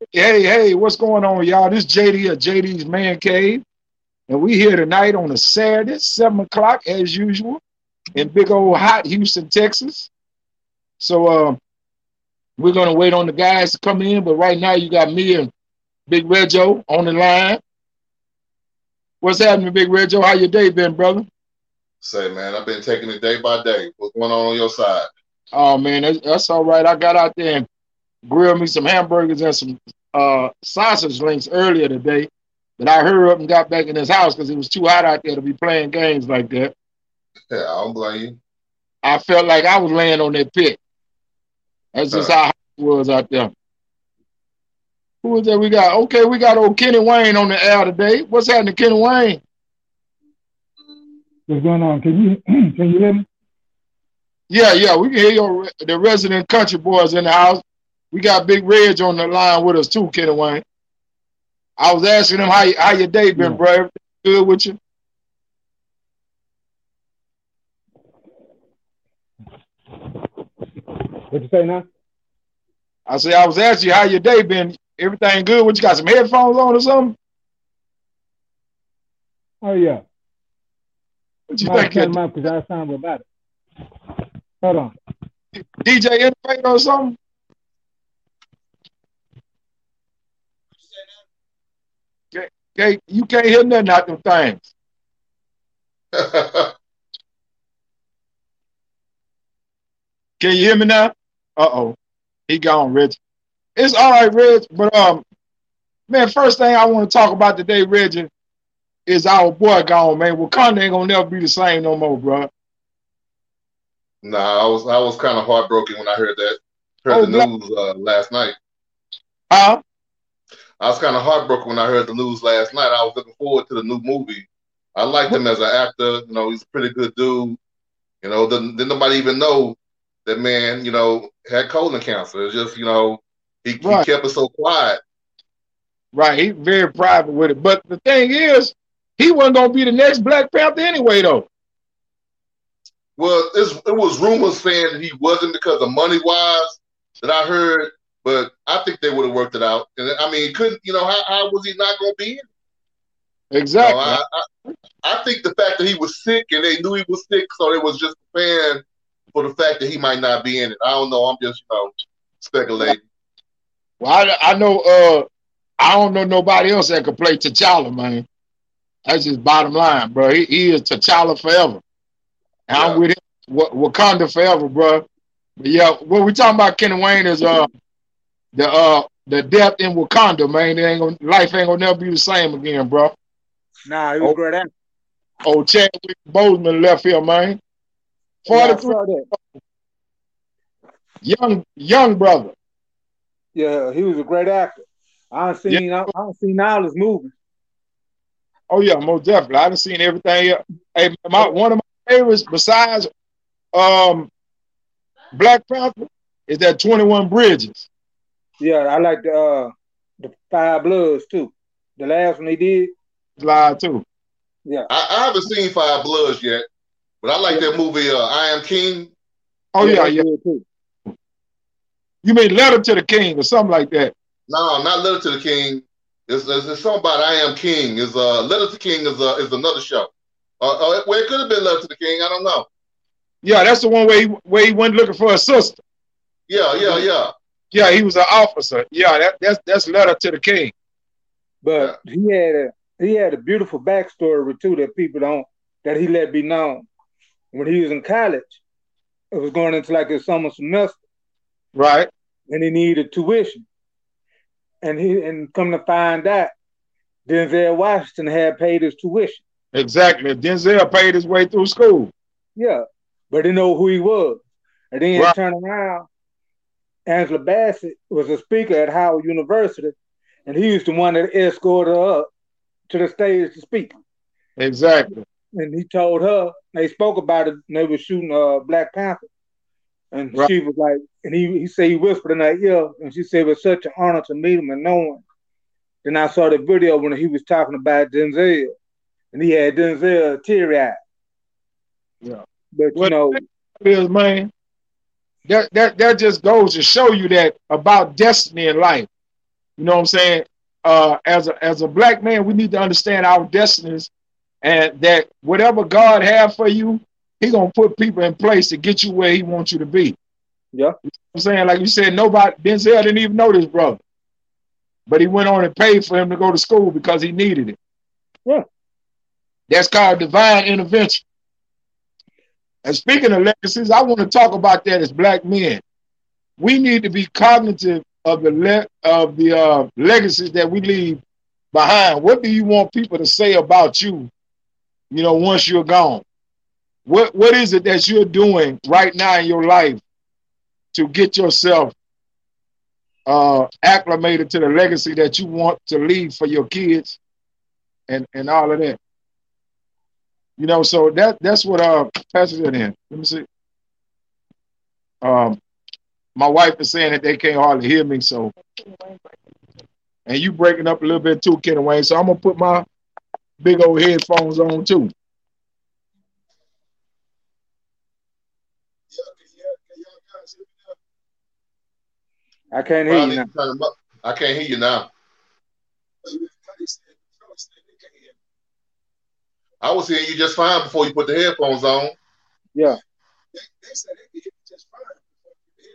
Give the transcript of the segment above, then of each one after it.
Hey, what's going on, y'all? This JD at JD's Man Cave, and we here tonight on a Saturday, 7 o'clock as usual, in big old hot Houston, Texas. So we're gonna wait on the guys to come in, but right now you got me and Big Reggio on the line. What's happening, Big Reggio? How your day been, brother? Say, man, I've been taking it day by day. What's going on your side? Oh man, that's all right. I got out there and grilled me some hamburgers and some sausage links earlier today. But I hurried up and got back in this house because it was too hot out there to be playing games like that. Yeah, I don't blame you. I felt like I was laying on that pit. That's just how hot it was out there. Who is that we got? Okay, we got old Kenny Wayne on the air today. What's happening, Kenny Wayne? What's going on? Can you hear me? Yeah, we can hear the resident country boys in the house. We got Big Reg on the line with us too, Kenny Wayne. I was asking him how your day been, bro. Everything good with you? What you say now? I said I was asking you how your day been. Everything good? What you got? Some headphones on or something? Oh yeah. What you think? Turn them up because I sound about it. Hold on. DJ Innovator or something? Okay, you can't hear nothing out them things. Can you hear me now? Uh-oh. He gone, Reg. It's all right, Reg, but man, first thing I want to talk about today, Reggie, is our boy gone, man. Wakanda ain't gonna never be the same no more, bro. Nah, I was kind of heartbroken when I heard that. Heard the news last night. Huh? I was kind of heartbroken when I heard the news last night. I was looking forward to the new movie. I liked him as an actor. You know, he's a pretty good dude. You know, didn't nobody even know that man, you know, had colon cancer. It's just, you know, he kept it so quiet. Right, he's very private with it. But the thing is, he wasn't gonna be the next Black Panther anyway, though. Well, it was rumors saying that he wasn't because of money wise that I heard, but I think they would have worked it out. And I mean, couldn't you know how was he not going to be in it? Exactly. You know, I think the fact that he was sick and they knew he was sick, so it was just preparing for the fact that he might not be in it. I don't know. I'm just speculating. Well, I know. I don't know nobody else that could play T'Challa, man. That's just bottom line, bro. He is T'Challa forever. And I'm with him. Wakanda forever, bro. But yeah, what we talking about, Kenny Wayne, is the death in Wakanda, man. Life ain't gonna never be the same again, bro. Nah, he was great actor. Oh, Chadwick Boseman left here, man. 43. Young brother. Yeah, he was a great actor. I don't seen all his movies. Oh yeah, most definitely. I done seen everything. Hey, one of my favorites besides Black Panther is that 21 Bridges. Yeah, I like the Five Bloods too. The last one he did. Live too. Yeah. I haven't seen Five Bloods yet, but I like that movie I Am King. Oh yeah. Too. You mean Letter to the King or something like that? No, not Letter to the King. It's something about I Am King. Is Letter to the King is another show. Well, it could have been Letter to the King. I don't know. Yeah, that's the one where he went looking for a sister. Yeah. Yeah, he was an officer. Yeah, that's Letter to the King. But he had a beautiful backstory too that people don't, that he let be known. When he was in college, it was going into like his summer semester. Right. And he needed tuition. And come to find out, Denzel Washington had paid his tuition. Exactly. Denzel paid his way through school. Yeah. But didn't know who he was. And then turn around, Angela Bassett was a speaker at Howard University, and he was the one that escorted her up to the stage to speak. Exactly. And he told her, they spoke about it, and they were shooting Black Panther. And she was like, and he said he whispered in her ear, and she said it was such an honor to meet him and know him. Then I saw the video when he was talking about Denzel, and he had Denzel teary-eyed. Yeah. But you know, man, that just goes to show you that about destiny in life. You know what I'm saying? As a black man, we need to understand our destinies, and that whatever God have for you, He gonna put people in place to get you where He wants you to be. Yeah. You know what I'm saying? Like you said, Denzel didn't even know this brother, but he went on and paid for him to go to school because he needed it. Yeah. That's called divine intervention. And speaking of legacies, I want to talk about that as black men. We need to be cognitive of the legacies that we leave behind. What do you want people to say about you, once you're gone? What is it that you're doing right now in your life to get yourself acclimated to the legacy that you want to leave for your kids and all of that? So that's what Pastor in. Let me see. My wife is saying that they can't hardly hear me, so, and you breaking up a little bit too, Kenny Wayne. So I'm gonna put my big old headphones on too. I can't hear you now. I can't hear you now. I was hearing you just fine before you put the headphones on. Yeah. They said they could hear you just fine before you put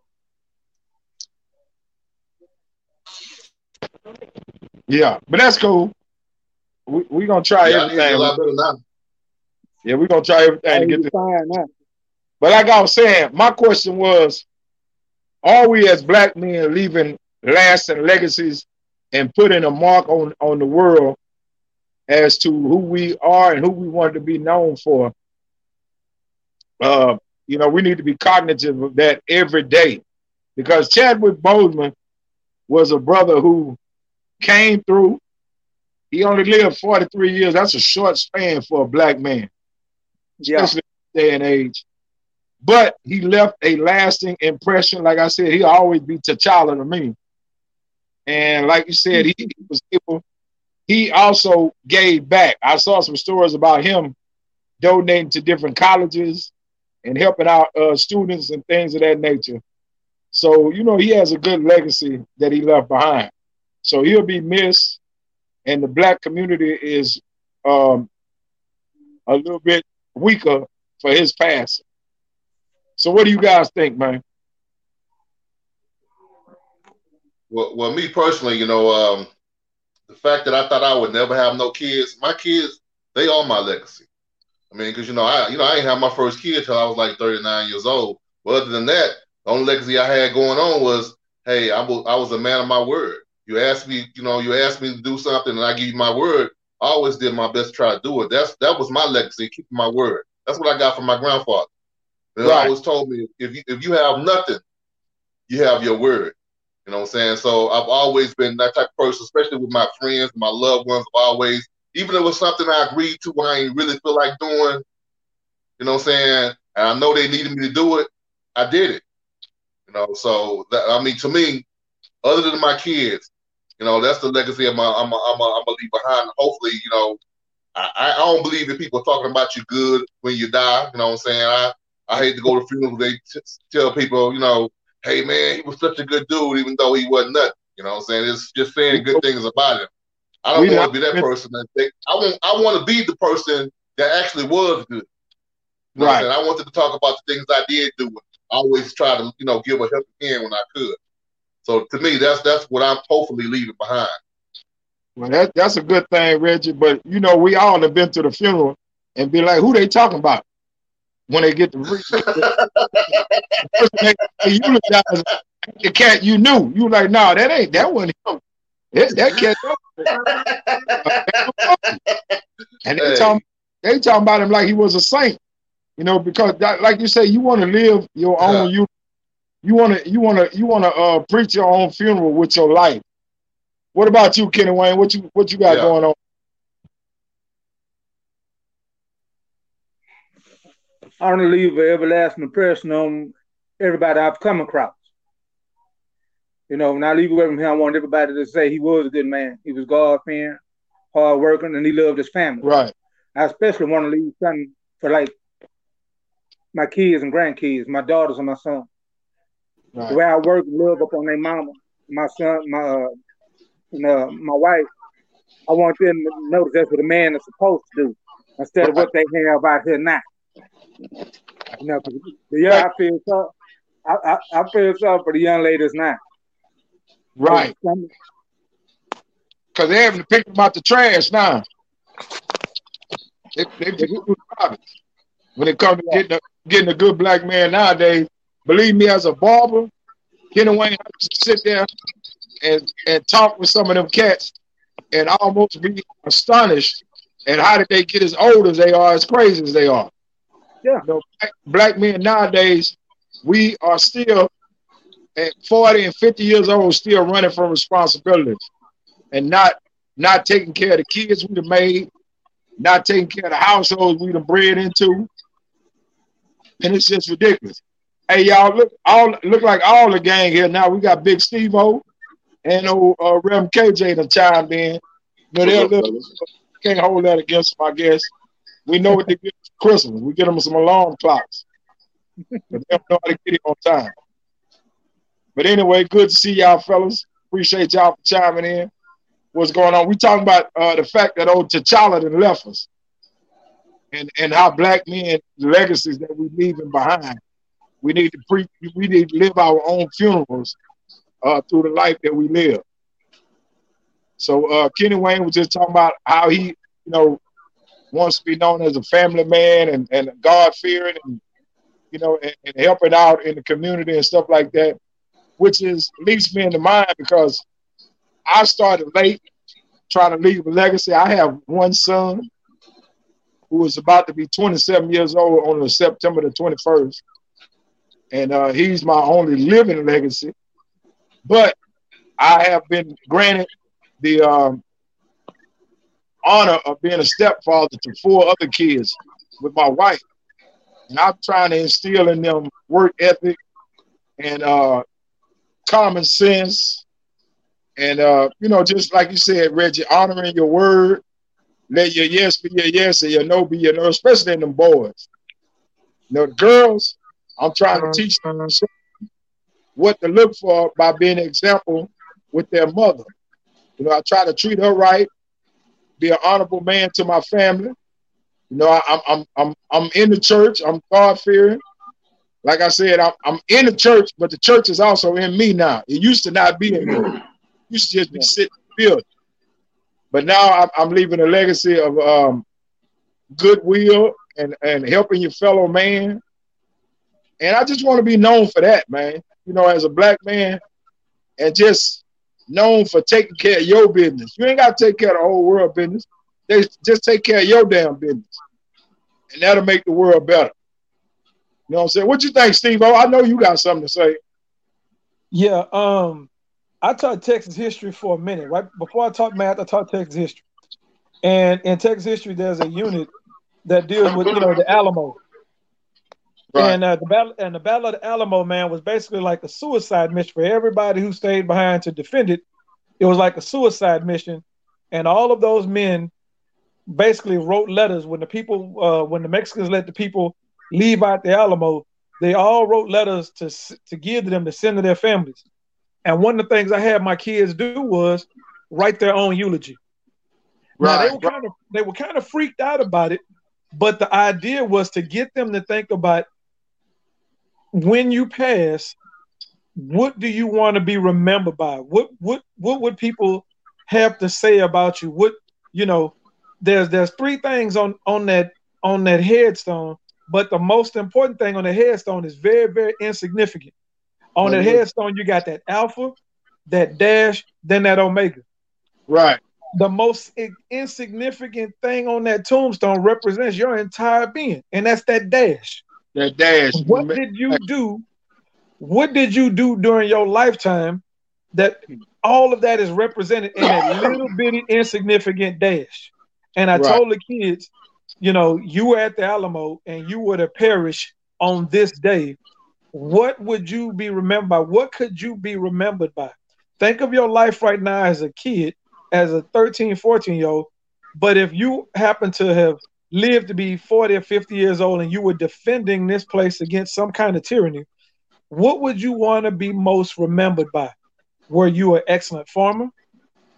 the headphones on. Yeah, but that's cool. We're going to try everything. A lot better now. Yeah, we're going to try everything to get this. Fine now. But like I was saying, my question was, are we as black men leaving lasting legacies and putting a mark on the world as to who we are and who we want to be known for? We need to be cognitive of that every day, because Chadwick Boseman was a brother who came through. He only lived 43 years. That's a short span for a black man, especially in this day and age. But he left a lasting impression. Like I said, he'll always be T'Challa to me. And like you said, he also gave back. I saw some stories about him donating to different colleges and helping out students and things of that nature. So, he has a good legacy that he left behind. So he'll be missed, and the black community is a little bit weaker for his passing. So what do you guys think, man? Well, me personally, the fact that I thought I would never have no kids, my kids, they are my legacy. I mean, because I didn't have my first kid till I was like 39 years old. But other than that, the only legacy I had going on was, hey, I was a man of my word. You asked me to do something, and I give you my word. I always did my best to try to do it. That was my legacy, keeping my word. That's what I got from my grandfather. He always told me, if you have nothing, you have your word. You know what I'm saying? So I've always been that type of person, especially with my friends, my loved ones. Always, even if it was something I agreed to when I didn't really feel like doing, you know what I'm saying? And I know they needed me to do it, I did it. So to me, other than my kids, that's the legacy I'm gonna leave behind. Hopefully, I don't believe that people are talking about you good when you die. You know what I'm saying? I hate to go to funerals. They tell people, hey man, he was such a good dude, even though he wasn't nothing. You know what I'm saying? It's just saying good things about him. I don't want to be that person. I want to be the person that actually was good. You know what I'm saying? I wanted to talk about the things I did do. I always try to, give a helping hand when I could. So to me, that's what I'm hopefully leaving behind. Well, that's a good thing, Reggie. But we all have been to the funeral and be like, who they talking about when they get the eulogize the cat you knew. You like, no, that wasn't him. That cat. And they talking about him like he was a saint. Because like you say, you want to live your own. You want to preach your own funeral with your life. What about you, Kenny Wayne? What you got going on? I want to leave an everlasting impression on everybody I've come across. When I leave away from him, I want everybody to say he was a good man. He was God-fearing, hard-working, and he loved his family. Right. I especially want to leave something for like my kids and grandkids, my daughters and my son. Right. The way I work and love up on their mama, my son, And my wife, I want them to notice that's what a man is supposed to do instead of what they have out here now. You know, yeah, I feel so. I feel sorry for the young ladies now. Right. Because they're having to pick them out the trash now. They when it comes to getting a good black man nowadays, believe me, as a barber, Kenny Wayne has to sit there and talk with some of them cats and almost be astonished at how did they get as old as they are, as crazy as they are. Yeah. You know, black men nowadays, we are still at 40 and 50 years old, still running from responsibilities and not taking care of the kids we done made, not taking care of the households we done bred into. And it's just ridiculous. Hey, y'all, look like all the gang here now. We got Big Steve-O and old Rem KJ done chimed in. You know, can't hold that against them, I guess. We know what they get for Christmas. We get them some alarm clocks. But they don't know how to get it on time. But anyway, good to see y'all, fellas. Appreciate y'all for chiming in. What's going on? We talking about the fact that old T'Challa done left us. And how black men, the legacies that we leaving behind. We need to live our own funerals through the life that we live. So Kenny Wayne was just talking about how he, wants to be known as a family man and God-fearing and, and helping out in the community and stuff like that, which leads me into mind because I started late trying to leave a legacy. I have one son who is about to be 27 years old on September the 21st. And he's my only living legacy. But I have been granted the honor of being a stepfather to 4 other kids with my wife. And I'm trying to instill in them work ethic and common sense. And, just like you said, Reggie, honoring your word. Let your yes be your yes and your no be your no, especially in them boys. The girls, I'm trying to teach them what to look for by being an example with their mother. I try to treat her right, be an honorable man to my family. I'm in the church. I'm God-fearing. Like I said, I'm in the church, but the church is also in me now. It used to not be in me. It used to just be sitting in the building. But now I'm leaving a legacy of goodwill and helping your fellow man. And I just want to be known for that, man. As a black man, and just known for taking care of your business. You ain't got to take care of the whole world business. They just take care of your damn business. And that'll make the world better. You know what I'm saying? What you think, Steve-O? I know you got something to say. Yeah, I taught Texas history for a minute. Right before I taught math, I taught Texas history. And in Texas history, there's a unit that deals with, the Alamo. Right. And the Battle of the Alamo, man, was basically like a suicide mission for everybody who stayed behind to defend it. It was like a suicide mission, and all of those men basically wrote letters when the Mexicans let the people leave out the Alamo. They all wrote letters to give to them to send to their families. And one of the things I had my kids do was write their own eulogy. Right. Now they were kind of freaked out about it, but the idea was to get them to think about, when you pass, what do you want to be remembered by? What would people have to say about you? There's 3 things on that headstone, but the most important thing on the headstone is very, very insignificant. On the headstone, you got that alpha, that dash, then that omega. Right. The most insignificant thing on that tombstone represents your entire being, and that's that dash. That dash. What did you do? What did you do during your lifetime that all of that is represented in that little bitty insignificant dash? And I told the kids, you were at the Alamo and you were to perish on this day. What would you be remembered by? What could you be remembered by? Think of your life right now as a kid, as a 13, 14-year-old. But if you happen to have lived to be 40 or 50 years old and you were defending this place against some kind of tyranny, what would you want to be most remembered by? Were you an excellent farmer?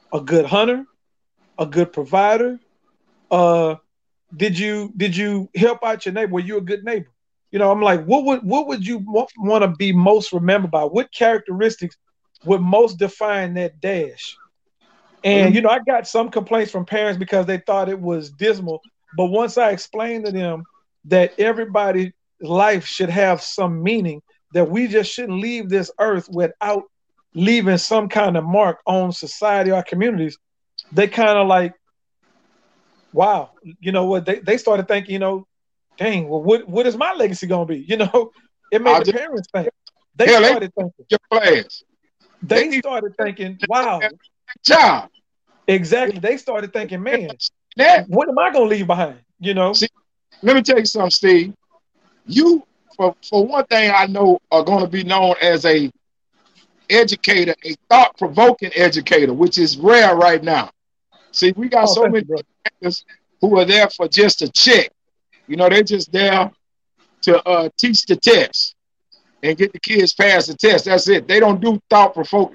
a good hunter, a good provider? Did you help out your neighbor? Were you a good neighbor? I'm like, what would you want to be most remembered by? What characteristics would most define that dash? And I got some complaints from parents because they thought it was dismal. But once I explained to them that everybody's life should have some meaning, that we just shouldn't leave this earth without leaving some kind of mark on society or communities, they kind of like, wow, what they started thinking, dang, well, what is my legacy gonna be? It made the parents think. They started thinking. Your class. They started thinking, wow. Job. Exactly. They started thinking, man, what am I gonna leave behind? See, let me tell you something, Steve. You, for one thing, I know are going to be known as a educator, a thought-provoking educator, which is rare right now. See, we got so many educators who are there for just a check. They're just there to teach the test and get the kids past the test. That's it. They don't do thought-provoking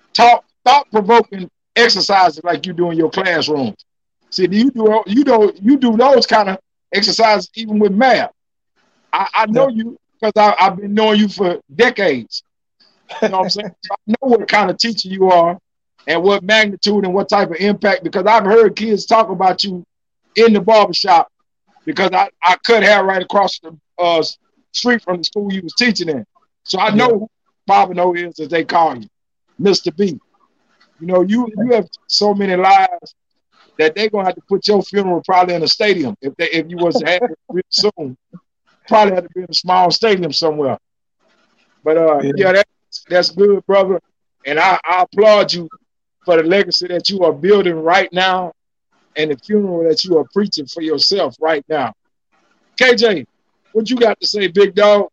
exercises like you do in your classrooms. See, you do those kind of exercises even with math. I know you because I've been knowing you for decades. You know what I'm saying? So I know what kind of teacher you are and what magnitude and what type of impact, because I've heard kids talk about you in the barbershop because I cut hair right across the street from the school you was teaching in. So I know who Bobineau is, as they call you, Mr. B. You have so many lives that they're going to have to put your funeral probably in a stadium. If you was to have it real soon, probably have to be in a small stadium somewhere. But that's good, brother. And I applaud you for the legacy that you are building right now and the funeral that you are preaching for yourself right now. KJ, what you got to say, big dog?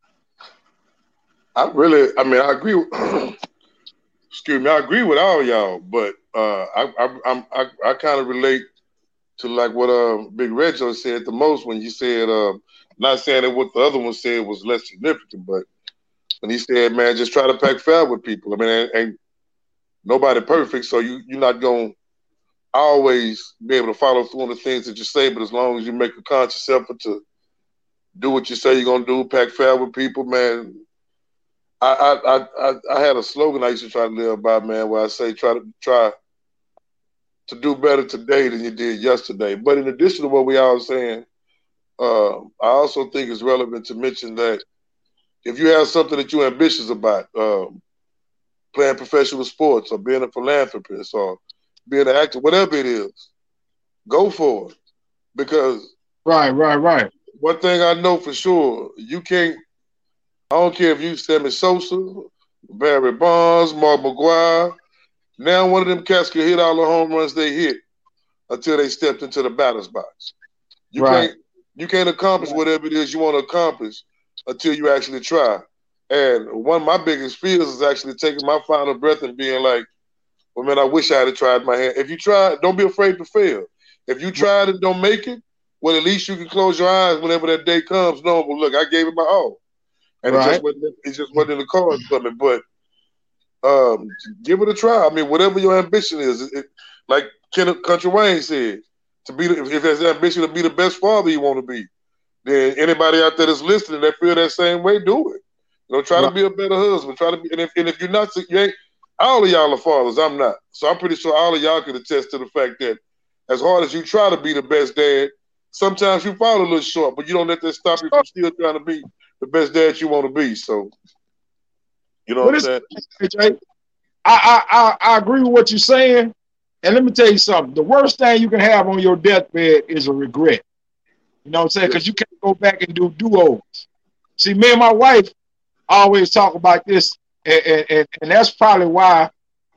I agree. Excuse me, I agree with all y'all, but I kind of relate to like what Big Reggio said the most when you said, not saying that what the other one said was less significant, but when he said, man, just try to pack fair with people. I mean, ain't nobody perfect, so you're not going to always be able to follow through on the things that you say, but as long as you make a conscious effort to do what you say you're going to do, pack fair with people, man. I had a slogan I used to try to live by, man, where I say try to do better today than you did yesterday. But in addition to what we all saying, I also think it's relevant to mention that if you have something that you're ambitious about, playing professional sports or being a philanthropist or being an actor, whatever it is, go for it. Because right. One thing I know for sure, you can't. I don't care if you Sammy Sosa, Barry Bonds, Mark McGwire. Now one of them cats can hit all the home runs they hit until they stepped into the batter's box. You can't accomplish whatever it is you want to accomplish until you actually try. And one of my biggest fears is actually taking my final breath and being like, well, man, I wish I had tried my hand. If you try, don't be afraid to fail. If you tried and don't make it, well, at least you can close your eyes whenever that day comes. No, but look, I gave it my all. And it just wasn't in the cards for me. But give it a try. I mean, whatever your ambition is, like Country Wayne said, if there's ambition to be the best father you want to be, then anybody out there that's listening that feel that same way, do it. Try to be a better husband. Try to be, and if you're not, you ain't. All of y'all are fathers. I'm not. So I'm pretty sure all of y'all can attest to the fact that as hard as you try to be the best dad, sometimes you fall a little short, but you don't let that stop you from still trying to be the best dad you want to be. So, you know what I'm saying? AJ, I agree with what you're saying. And let me tell you something. The worst thing you can have on your deathbed is a regret. You know what I'm saying? Because you can't go back and do do-overs. See, me and my wife always talk about this, and that's probably why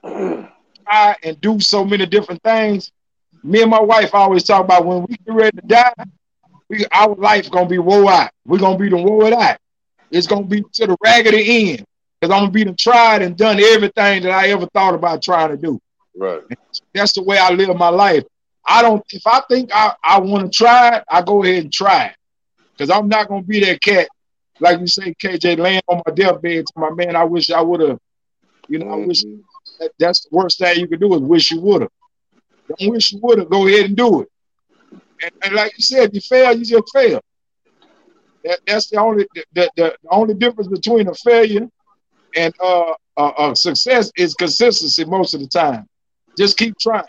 I do so many different things. Me and my wife always talk about when we get ready to die, our life going to be woe out. We're going to be the woe out. It's going to be to the raggedy end. Because I'm going to be tried and done everything that I ever thought about trying to do. Right. That's the way I live my life. If I think I want to try it, I go ahead and try it. Because I'm not going to be that cat, like you say, KJ, laying on my deathbed to my man, I wish I would have, I wish That's the worst thing you can do is wish you would have. Don't wish you would have. Go ahead and do it. And like you said, you fail, you just fail. That's the only difference between a failure and success is consistency most of the time. Just keep trying.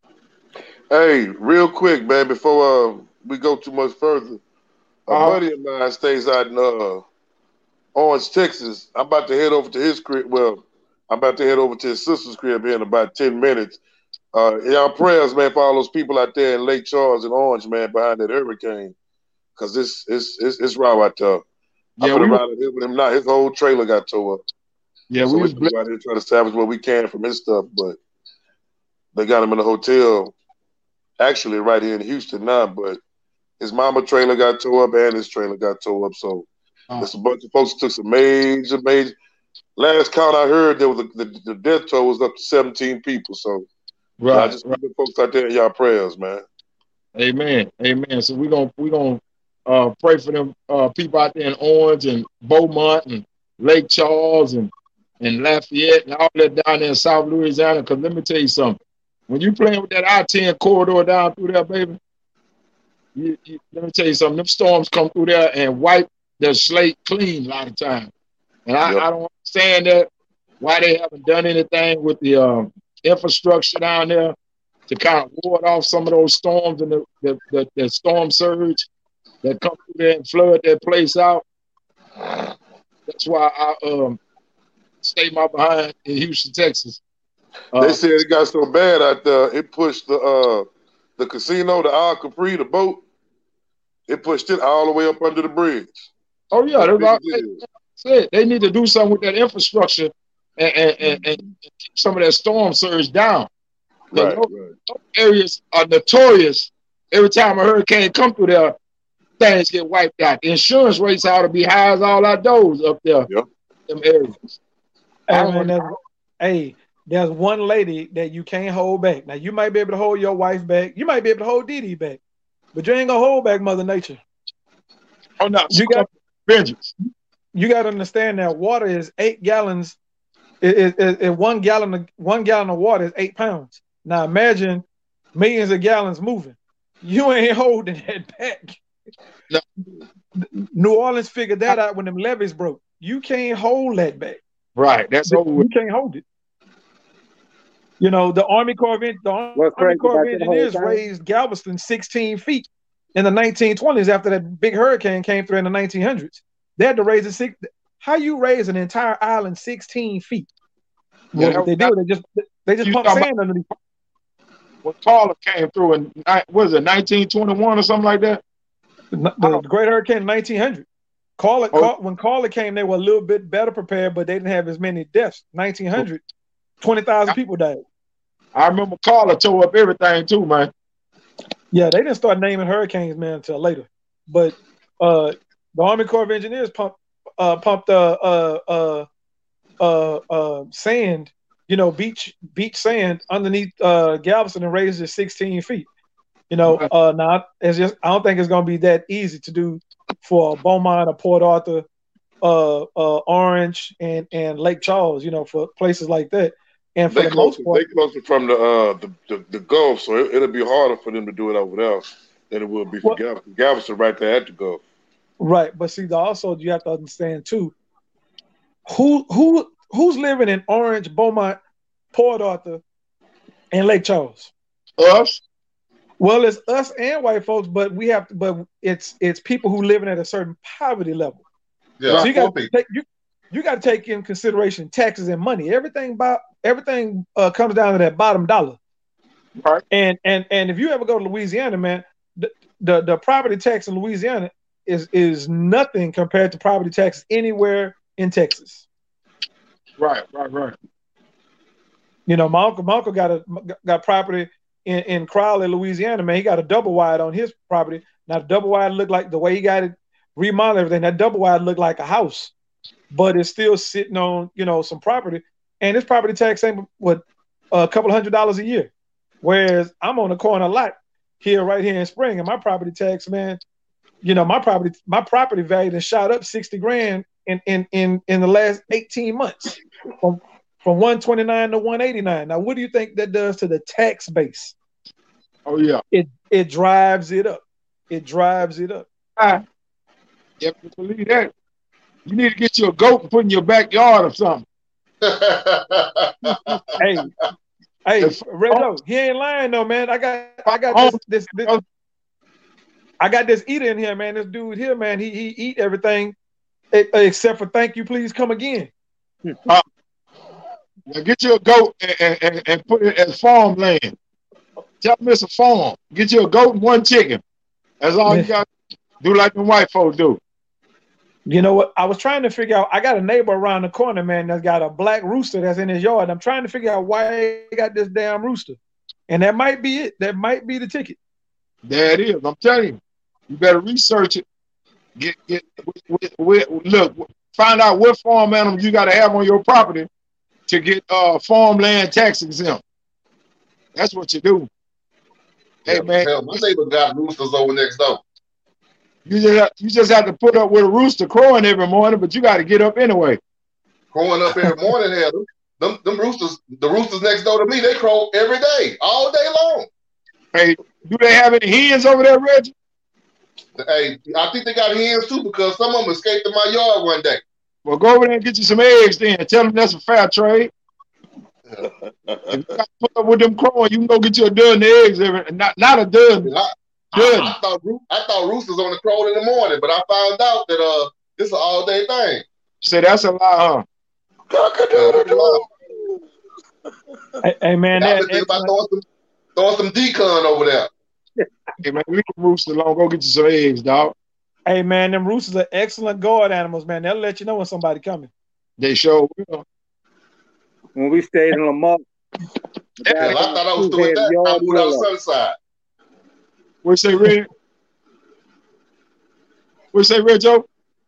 Hey, real quick, man, before we go too much further, a buddy of mine stays out in Orange, Texas. I'm about to head over to his crib. Well, I'm about to head over to his sister's crib here in about 10 minutes. Y'all prayers, man, for all those people out there in Lake Charles and Orange, man, behind that hurricane. Because it's raw out there. Yeah, I'm around here with him now. His whole trailer got tore up. Yeah, so we was out here trying to salvage what we can from his stuff, but they got him in a hotel, actually right here in Houston now. But his mama trailer got tore up and his trailer got tore up. So there's a bunch of folks that took some major. Last count I heard, there was the death toll was up to 17 people. So I just put the folks out there in y'all prayers, man. Amen. So we're gonna pray for them people out there in Orange and Beaumont and Lake Charles and Lafayette and all that down there in South Louisiana. Because let me tell you something. When you playing with that I-10 corridor down through there, baby, let me tell you something. Them storms come through there and wipe the slate clean a lot of times. And I don't understand that, why they haven't done anything with the infrastructure down there to kind of ward off some of those storms and the storm surge that come through there and flood that place out. That's why I stay my behind in Houston, Texas. They said it got so bad out there, it pushed the casino, the Al Capri, the boat, it pushed it all the way up under the bridge. Oh yeah, they need to do something with that infrastructure and keep some of that storm surge down. Right. Those areas are notorious. Every time a hurricane come through there, things get wiped out. The insurance rates ought to be high as all outdoors up there. Yep. Them areas. There's one lady that you can't hold back. Now you might be able to hold your wife back. You might be able to hold Dee Dee back, but you ain't gonna hold back Mother Nature. Oh no, you got vengeance. You got to understand that water is 8 gallons. It 1 gallon of water is 8 pounds. Now imagine millions of gallons moving. You ain't holding that back. No. New Orleans figured that out when them levees broke. You can't hold that back. Right. That's over. You can't hold it. You know, the Army Corps of Engineers raised Galveston 16 feet in the 1920s after that big hurricane came through in the 1900s. They had to raise it 6. How you raise an entire island 16 feet? Yeah, what they do, they just pump sand underneath. When Carla came through in, what is it, 1921 or something like that? The Great Hurricane in 1900. When Carla came, they were a little bit better prepared, but they didn't have as many deaths. 1900, 20,000 people died. I remember Carla tore up everything too, man. Yeah, they didn't start naming hurricanes, man, until later. But the Army Corps of Engineers pumped sand, beach sand underneath Galveston and raised it 16 feet. Now I don't think it's going to be that easy to do for Beaumont or Port Arthur, Orange and Lake Charles, for places like that. And for the most part, they closer from the Gulf, so it'll be harder for them to do it over there than it will be for Galveston. Galveston right there at the Gulf. Right, but see, also you have to understand too, who's living in Orange, Beaumont, Port Arthur, and Lake Charles? Us. Well, it's us and white folks, but it's people who living at a certain poverty level. Yeah, so you got to take in consideration taxes and money. Everything comes down to that bottom dollar. Right. And if you ever go to Louisiana, man, the property tax in Louisiana is nothing compared to property taxes anywhere in Texas. Right. My uncle got property in Crowley, Louisiana. Man, he got a double wide on his property. Now the double wide looked like, the way he got it remodeled, everything, that double wide looked like a house, but it's still sitting on some property, and his property tax ain't what a couple $100 a year. Whereas I'm on a corner lot right here in Spring, and my property tax, man, my property value has shot up $60,000 in the last 18 months from 129 to 189. Now, what do you think that does to the tax base? Oh yeah. It drives it up. It drives it up. You have to believe that. You need to get you a goat and put in your backyard or something. Hey, Redo, he ain't lying though, man. I got this I got this eater in here, man. This dude here, man, he eat everything except for thank you, please come again. Now get you a goat and put it as farmland. Tell him it's a farm. Get you a goat and one chicken. That's all you got to do, like the white folks do. You know what? I was trying to figure out. I got a neighbor around the corner, man, that's got a black rooster that's in his yard. I'm trying to figure out why he got this damn rooster. And that might be it. That might be the ticket. There it is. I'm telling you. You better research it. Look, find out what farm animals you got to have on your property to get farmland tax exempt. That's what you do. Hey, man. Hell, my neighbor got roosters over next door. You just have to put up with a rooster crowing every morning, but you got to get up anyway. Crowing up every morning, hell, them roosters, the roosters next door to me, they crow every day, all day long. Hey, do they have any hens over there, Reggie? Hey, I think they got hens too because some of them escaped in my yard one day. Well, go over there and get you some eggs then. Tell them that's a fair trade. If you got to put up with them crowing, you can go get you a dozen eggs not a dozen. I thought roosters only crowed in the morning, but I found out that it's an all day thing. Say that's a lie, huh? Hey man, I'm thinking about throwing some decon over there. Hey man, leave the rooster alone. Go get you some eggs, dog. Hey man, them roosters are excellent guard animals, man. They'll let you know when somebody coming. They sure will. When we stayed in Lamar, I thought I was doing that. I moved out of Sunnyside. What say, Red? What say, Red Joe?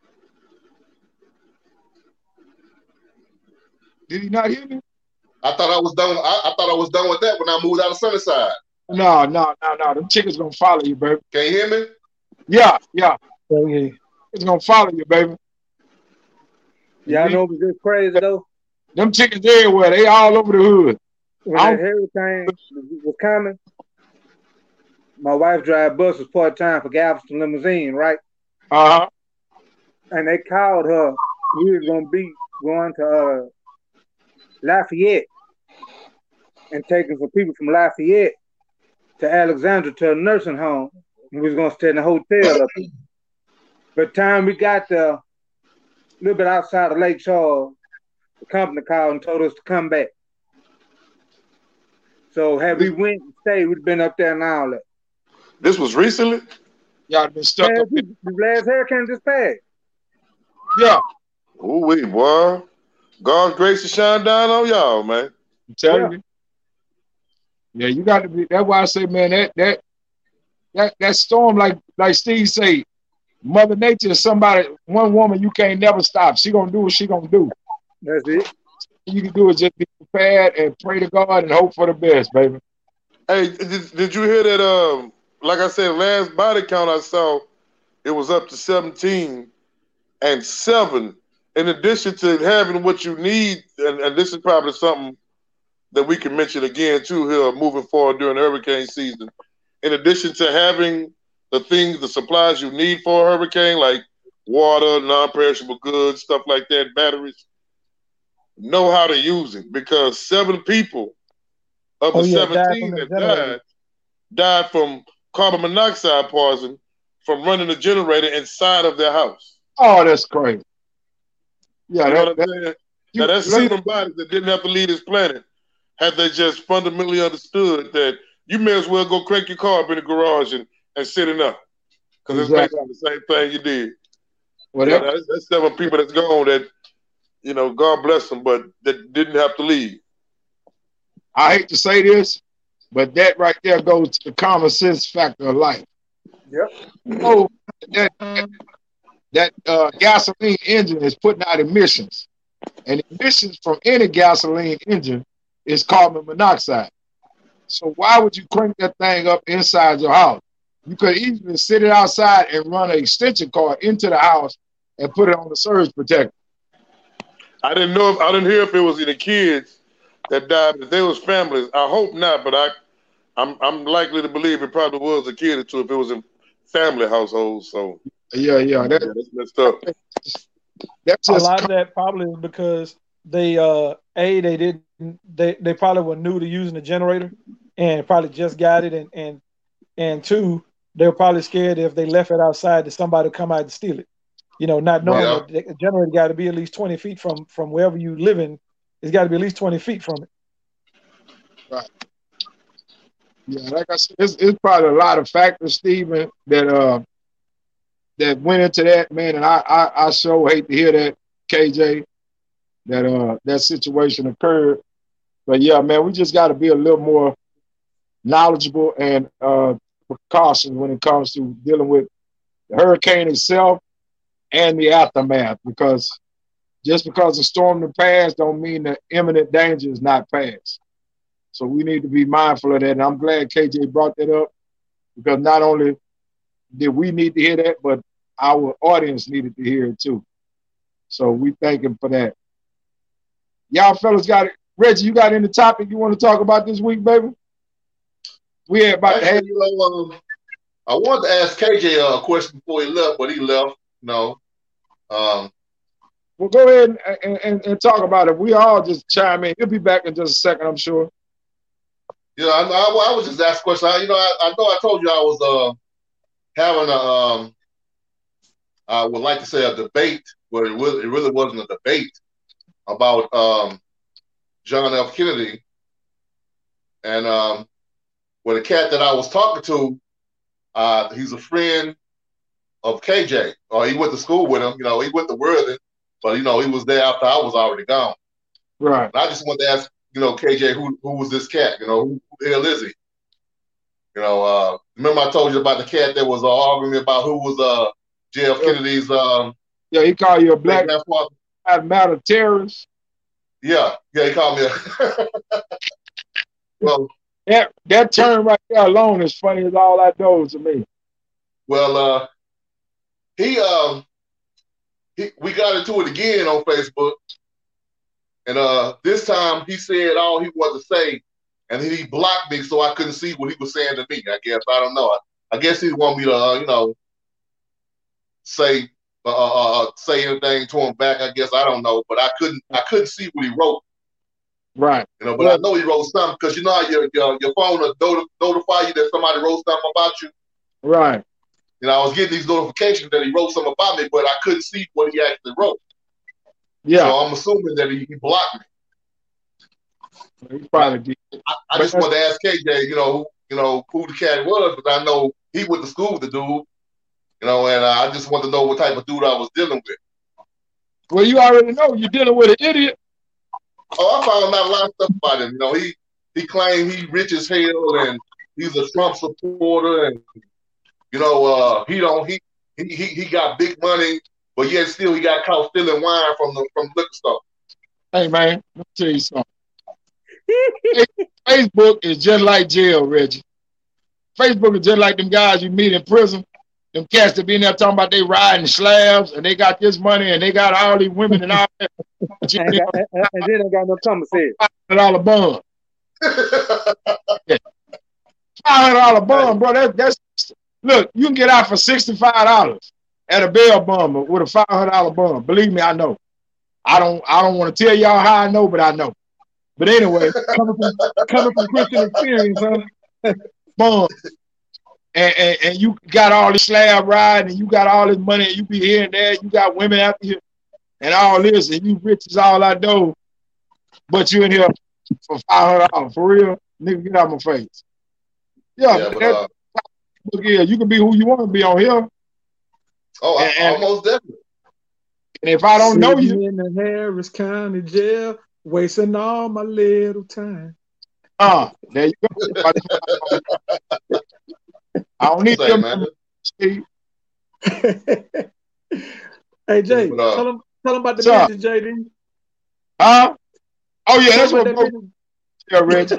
Did he not hear me? I thought I was done. I thought I was done with that when I moved out of Sunnyside. No. Them chickens gonna follow you, baby. Can you hear me? Yeah. Okay. It's gonna follow you, baby. Y'all know what's just crazy though? Them chickens everywhere. They all over the hood. When that hurricane was coming, my wife drive buses part-time for Galveston Limousine, right? Uh-huh. And they called her. We was going to be going to Lafayette and taking some people from Lafayette to Alexandria to a nursing home. We was going to stay in a hotel up there. By the time we got there, a little bit outside of Lake Charles, the company called and told us to come back. So had we went and stayed, we'd been up there and all that. This was recently? Y'all been stuck up there. The last hurricane just passed. Yeah. Oh, wait, boy. God's grace to shine down on y'all, man. I'm telling you. Yeah, you got to be. That's why I say, man, that storm, like Steve say, Mother Nature is one woman you can't never stop. She gonna do what she gonna do. That's it. All you can do is just be prepared and pray to God and hope for the best, baby. Hey, did you hear that? Like I said, last body count I saw, it was up to 17 and 7. In addition to having what you need, and this is probably something that we can mention again too here moving forward during the hurricane season. In addition to having the supplies you need for a hurricane, like water, non-perishable goods, stuff like that, batteries, know how to use it, because 7 people of the 17 that died from carbon monoxide poisoning from running a generator inside of their house. Oh, that's crazy. Yeah, you know what I'm saying? Now, that's 7 bodies that didn't have to leave this planet had they just fundamentally understood that you may as well go crank your car up in the garage and sit it up, because it's basically the same thing you did. Well, that's 7 people that's gone that, you know, God bless them, but that didn't have to leave. I hate to say this, but that right there goes to the common sense factor of life. Yep. Oh, that gasoline engine is putting out emissions, and emissions from any gasoline engine is carbon monoxide. So why would you crank that thing up inside your house? You could easily sit it outside and run an extension cord into the house and put it on the surge protector. I didn't hear if it was the kids that died, but they was families. I hope not, but I'm likely to believe it probably was a kid or two if it was in family households. So yeah, that's messed up. That's A just lot of that probably is because they probably were new to using the generator and probably just got it, and two, they were probably scared if they left it outside that somebody would come out and steal it. You know, not knowing that the generator got to be at least 20 feet from wherever you living. It's got to be at least 20 feet from it. right. Yeah, like I said, it's probably a lot of factors, Stephen, that went into that, man. And I so hate to hear that, KJ, that situation occurred. But yeah, man, we just got to be a little more knowledgeable and precautions when it comes to dealing with the hurricane itself and the aftermath, because just because the storm has passed don't mean that imminent danger is not past. So we need to be mindful of that. And I'm glad KJ brought that up, because not only did we need to hear that, but our audience needed to hear it too. So we thank him for that. Y'all fellas got it. Reggie, you got any topic you want to talk about this week, baby? We had about Actually, I wanted to ask KJ a question before he left, but he left. No. Well, go ahead and talk about it. We all just chime in. He'll be back in just a second, I'm sure. Yeah, I was just asking a question. I know I told you I was having I would like to say a debate, but it really wasn't a debate about John F. Kennedy. And well, the cat that I was talking to, he's a friend of KJ. He went to school with him. You know, he went to Worthing, but he was there after I was already gone. Right. And I just wanted to ask, KJ, who was this cat? Who the hell is he? Remember I told you about the cat that was arguing about who was JF Kennedy's yeah, he called you a black matter terrorist. Yeah, he called me a well, that term right there alone is funny as all that knows to me. Well, we got into it again on Facebook, and this time he said all he wanted to say, and he blocked me so I couldn't see what he was saying to me. I guess I don't know. I guess he wanted me to say anything to him back. I guess I don't know, but I couldn't see what he wrote. Right. But I know he wrote something, because you know how your phone will notify you that somebody wrote something about you. Right. I was getting these notifications that he wrote something about me, but I couldn't see what he actually wrote. Yeah. So I'm assuming that he blocked me. He probably did. I just wanted to ask KJ, who the cat was, because I know he went to school with the dude, and I just wanted to know what type of dude I was dealing with. Well, you already know you're dealing with an idiot. Oh, I found out a lot of stuff about him. He claimed he rich as hell, and he's a Trump supporter, and he got big money, but yet still he got caught stealing wine from the liquor store. Hey man, let me tell you something. Facebook is just like jail, Reggie. Facebook is just like them guys you meet in prison. Them cats that be in there talking about they riding slabs and they got this money and they got all these women and all that. and they don't got no commissary. $500 bond. Yeah. $500 bond, bro. That's look, you can get out for $65 at a bail bond with a $500 bond. Believe me, I know. I don't want to tell y'all how I know, but I know. But anyway, coming from Christian experience, huh? Bond. And you got all this slab riding, and you got all this money, and you be here and there, you got women after you, and all this, and you rich as all I know, but you in here for $500. For real? Nigga, get out my face. Yeah, you can be who you want to be on here. Oh, almost definitely. And if I don't know you in the Harris County jail, wasting all my little time. There you go. I don't need them. Hey Jay, tell him about the message, JD. Oh yeah, that's what Reggie.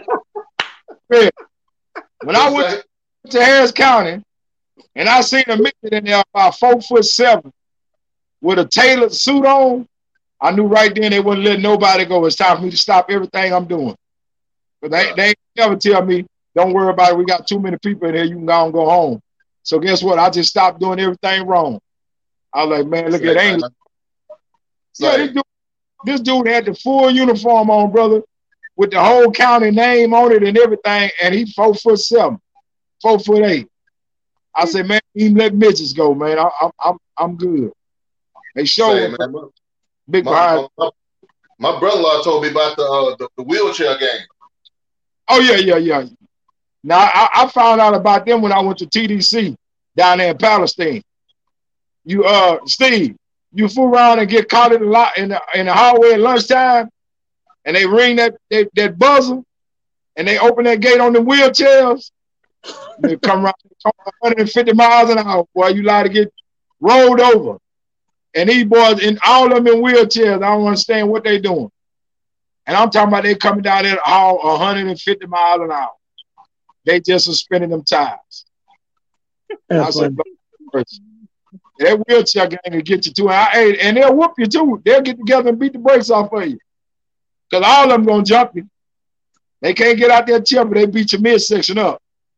When I went to Harris County and I seen a midget in there about 4'7" with a tailored suit on, I knew right then they wouldn't let nobody go. It's time for me to stop everything I'm doing. But they ain't never tell me, don't worry about it. We got too many people in here. You can go and go home. So guess what? I just stopped doing everything wrong. I was like, man, look at Angel. Yeah, this dude had the full uniform on, brother, with the whole county name on it and everything, and he 4'7", 4'8". I said, man, even let midgets go, man. I'm good. They showed big behind. My brother-in-law told me about the wheelchair game. Oh yeah. Now I found out about them when I went to TDC down there in Palestine. You Steve, you fool around and get caught in the hallway at lunchtime, and they ring that buzzer, and they open that gate on the wheelchairs. They come around 150 miles an hour, boy. You lie to get rolled over. And these boys, all of them in wheelchairs, I don't understand what they doing. And I'm talking about they coming down there all 150 miles an hour. They just suspended them tires. I said, that wheelchair gang will get you too. And they'll whoop you too. They'll get together and beat the brakes off of you. Because all of them going to jump you. They can't get out that chair, but they beat your midsection up.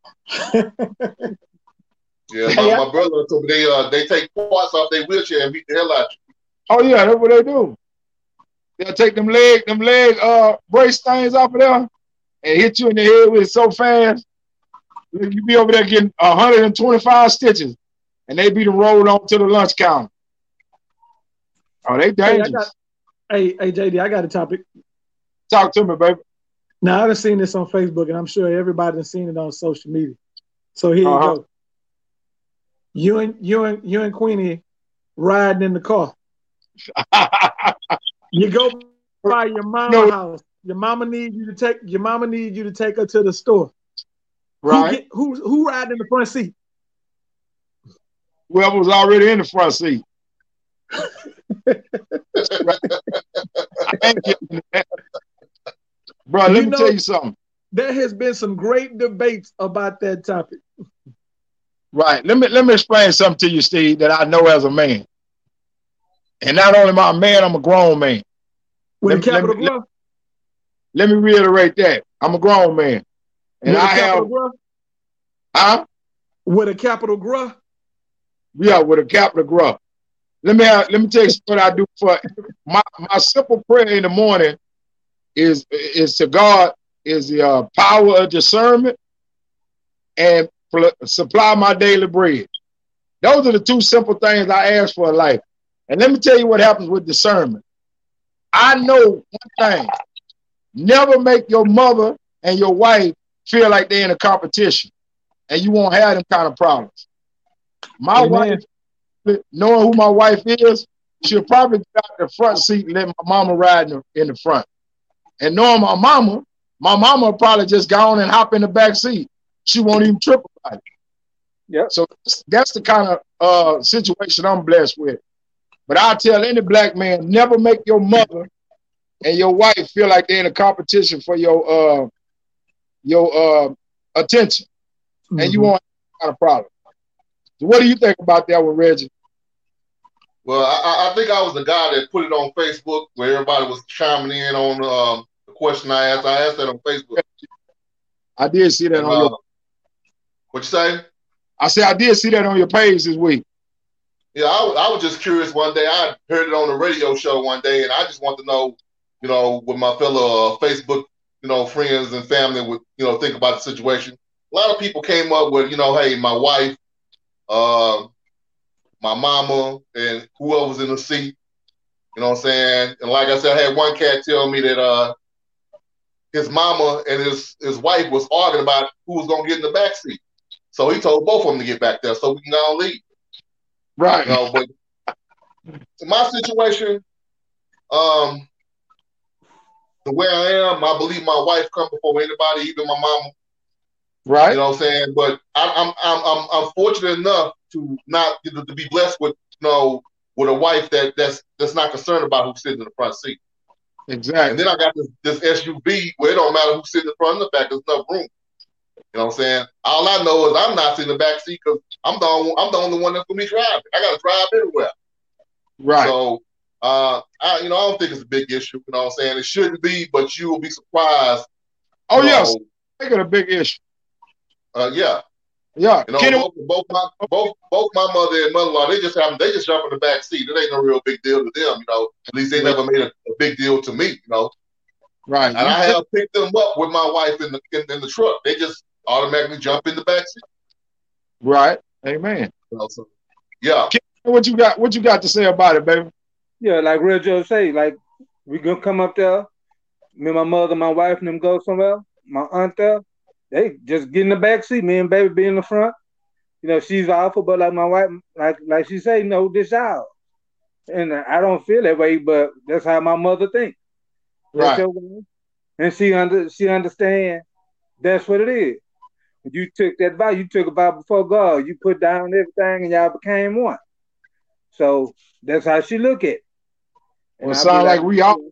Yeah, my brother told me they take parts off their wheelchair and beat the hell out of you. Oh yeah, that's what they do. They'll take them leg brace things off of there and hit you in the head with it so fast. You be over there getting 125 stitches, and they be them rolled on to the lunch counter. Oh, they dangerous. Hey, JD, I got a topic. Talk to me, baby. Now I've seen this on Facebook, and I'm sure everybody's seen it on social media. So here you go. You and Queenie riding in the car. You go by your mama's house. Your mama needs you to take her to the store. Right. Who riding in the front seat? Whoever was already in the front seat. Bro, let me tell you something. There has been some great debates about that topic. Right. Let me explain something to you, Steve, that I know as a man. And not only am I a man, I'm a grown man. With a capital Gruff? Let me reiterate that. I'm a grown man. And I have with a capital Gruff? Yeah, with a capital Gruff. Let me tell you what I do for my simple prayer in the morning is to God is the power of discernment and supply my daily bread. Those are the two simple things I ask for in life. And let me tell you what happens with discernment. I know one thing. Never make your mother and your wife feel like they're in a competition, and you won't have them kind of problems. My wife, knowing who my wife is, she'll probably get out the front seat and let my mama ride in the front. And knowing my mama will probably just go on and hop in the back seat. She won't even trip about it. Yeah. So that's the kind of situation I'm blessed with. But I'll tell any black man, never make your mother and your wife feel like they're in a competition for your attention. Mm-hmm. And you won't have that kind of problem. So what do you think about that one, Reggie? Well, I think I was the guy that put it on Facebook where everybody was chiming in on the question I asked. I asked that on Facebook. I did see that on your... What you say? I said I did see that on your page this week. Yeah, I was just curious one day. I heard it on a radio show one day, and I just wanted to know, what my fellow Facebook, friends and family would, think about the situation. A lot of people came up with, hey, my wife, my mama, and whoever was in the seat. You know what I'm saying? And like I said, I had one cat tell me that his mama and his wife was arguing about who was going to get in the back seat. So he told both of them to get back there so we can all leave. Right. But in my situation, the way I am, I believe my wife comes before anybody, even my mama. Right. You know what I'm saying? But I'm fortunate enough to not to be blessed with with a wife that's not concerned about who's sitting in the front seat. Exactly. And then I got this SUV where it don't matter who's sitting in the front and the back. There's enough room. You know what I'm saying? All I know is I'm not sitting in the back seat because I'm the only one that's gonna be driving. I gotta drive everywhere. Right. So I don't think it's a big issue. You know what I'm saying? It shouldn't be, but you will be surprised. Oh yes, make it a big issue. Yeah. Yeah. Both my mother and mother-in-law, they just jump in the back seat. It ain't no real big deal to them. At least they never made a big deal to me. Right. And I have picked them up with my wife in the truck. They just automatically jump in the back seat. Right. Amen. So, yeah. What you got to say about it, baby? Yeah, like Real Joe say, like we gonna come up there, me and my mother, my wife, and them go somewhere. My aunt there, they just get in the back seat. Me and baby be in the front. She's awful, but like my wife, like she say, this out. And I don't feel that way, but that's how my mother thinks. Right. And she understand that's what it is. You took that vow, you took a vow before God. You put down everything and y'all became one. So that's how she look at it. Well, sound like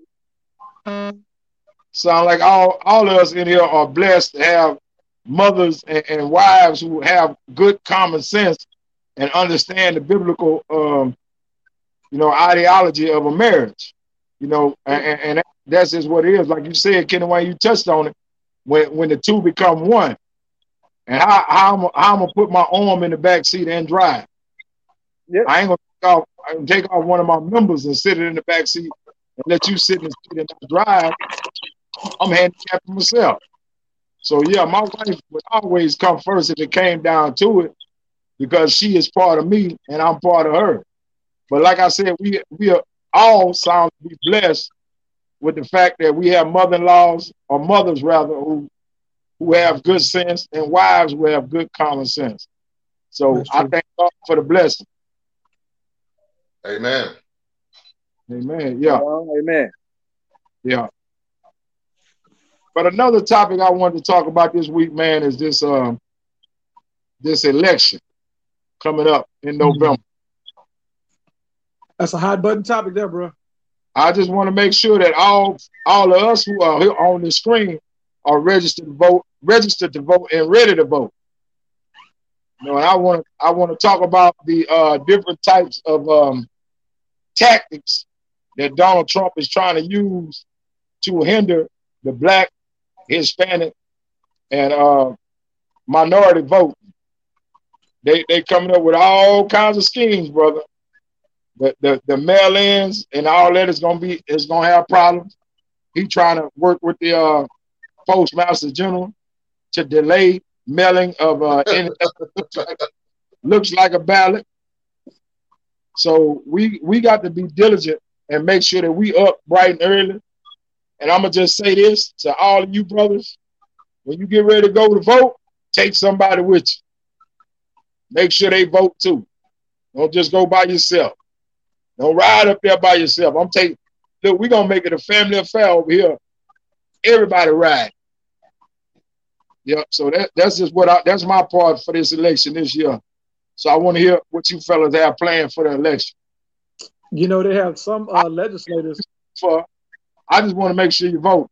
all of us in here are blessed to have mothers and wives who have good common sense and understand the biblical, ideology of a marriage. And that's just what it is. Like you said, Kenny Wayne, you touched on it. When the two become one, and how I'm gonna put my arm in the back seat and drive. Yep. I ain't gonna take off one of my members and sit it in the back seat and let you sit in the seat and drive. I'm handicapped myself. So yeah, my wife would always come first if it came down to it, because she is part of me and I'm part of her. But like I said, we are all sound to be blessed with the fact that we have mother-in-laws, or mothers rather, who have good sense, and wives who have good common sense. So I thank God for the blessing. Amen. Amen. Yeah. Amen. Yeah. But another topic I wanted to talk about this week, man, is this election coming up in November. That's a hot button topic there, bro. I just want to make sure that all of us who are here on the screen are registered to vote, and ready to vote. And I want to talk about the different types of tactics that Donald Trump is trying to use to hinder the Black, Hispanic, and minority vote. They coming up with all kinds of schemes, brother. The mail-ins and all that is gonna have problems. He trying to work with the Postmaster General to delay mailing of any looks like a ballot. So we got to be diligent and make sure that we up bright and early. And I'm gonna just say this to all of you brothers: when you get ready to go to vote, take somebody with you. Make sure they vote too. Don't just go by yourself. Don't ride up there by yourself. Look, we're gonna make it a family affair over here. Everybody ride. Yeah, so that's just that's my part for this election this year. So I want to hear what you fellas have planned for the election. They have some legislators. I just want to make sure you vote.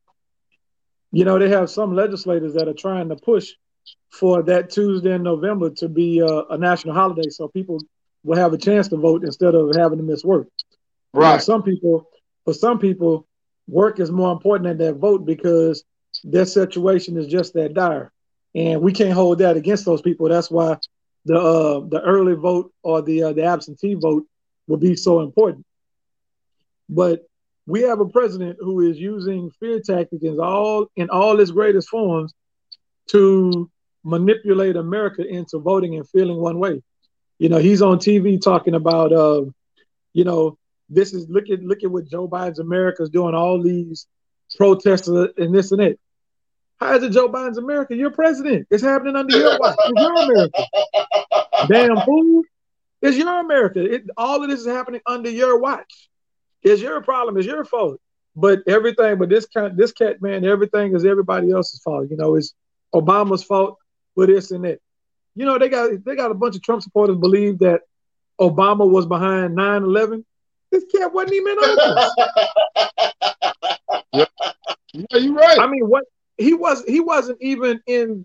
They have some legislators that are trying to push for that Tuesday in November to be a national holiday, so people will have a chance to vote instead of having to miss work. Right. For some people, work is more important than their vote because their situation is just that dire, and we can't hold that against those people. That's why the early vote or the absentee vote will be so important. But we have a president who is using fear tactics in all its greatest forms to manipulate America into voting and feeling one way. He's on TV talking about, this is look at what Joe Biden's America is doing, all these protests and this and that. How is it Joe Biden's America? You're president. It's happening under your watch. It's your America. Damn fool. It's your America. All of this is happening under your watch. It's your problem. It's your fault. But this cat, man, everything is everybody else's fault. It's Obama's fault for this and that. They got a bunch of Trump supporters believe that Obama was behind 9/11. This cat wasn't even in office. Yeah, you're right. I mean, what he wasn't even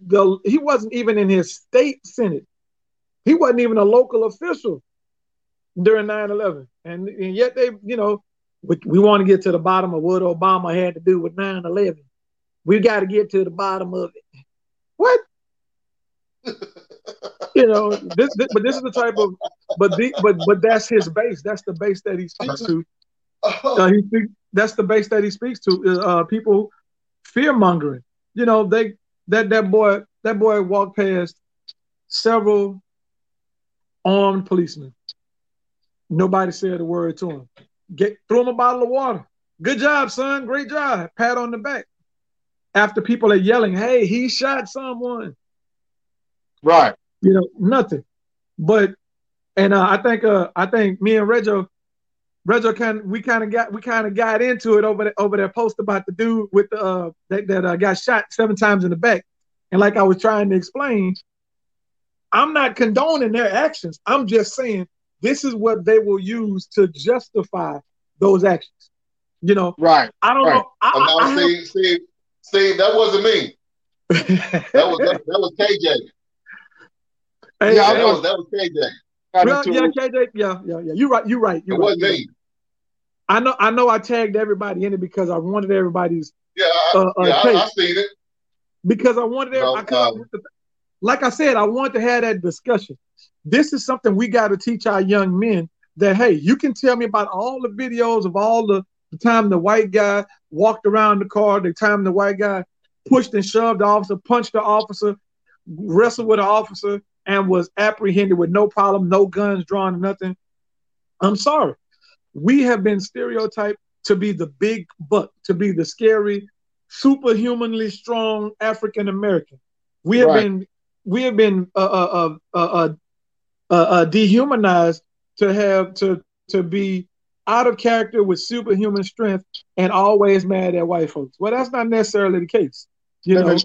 in his state senate. He wasn't even a local official during 9/11, and yet they, we want to get to the bottom of what Obama had to do with 9/11. We got to get to the bottom of it. What? But this is the type of, but that's his base. That's the base that he speaks to. That's the base that he speaks to. People fear mongering. That boy walked past several armed policemen. Nobody said a word to him. Throw him a bottle of water. Good job, son. Great job. Pat on the back. After people are yelling, "Hey, he shot someone." Right. Nothing. But I think me and Reggio kind of got into it over that post about the dude with the that got shot 7 times in the back. And like I was trying to explain, I'm not condoning their actions. I'm just saying this is what they will use to justify those actions. Right. I don't know. Steve, that wasn't me. That was KJ. Hey, that was KJ. Well, yeah, KJ. Yeah. You're right. It wasn't me. I know. I tagged everybody in it because I wanted everybody's. I seen it. Because I wanted like I said, I wanted to have that discussion. This is something we got to teach our young men that, hey, you can tell me about all the videos of all the time the white guy walked around the car, the time the white guy pushed and shoved the officer, punched the officer, wrestled with the officer, and was apprehended with no problem, no guns drawn, nothing. I'm sorry. We have been stereotyped to be the big buck, to be the scary, superhumanly strong African American. We have been dehumanized to be out of character with superhuman strength and always mad at white folks. Well, that's not necessarily the case. Let me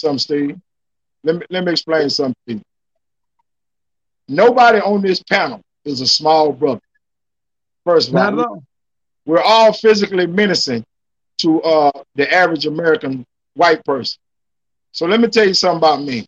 explain something. Nobody on this panel is a small brother. First of all, we're all physically menacing to the average American white person. So let me tell you something about me.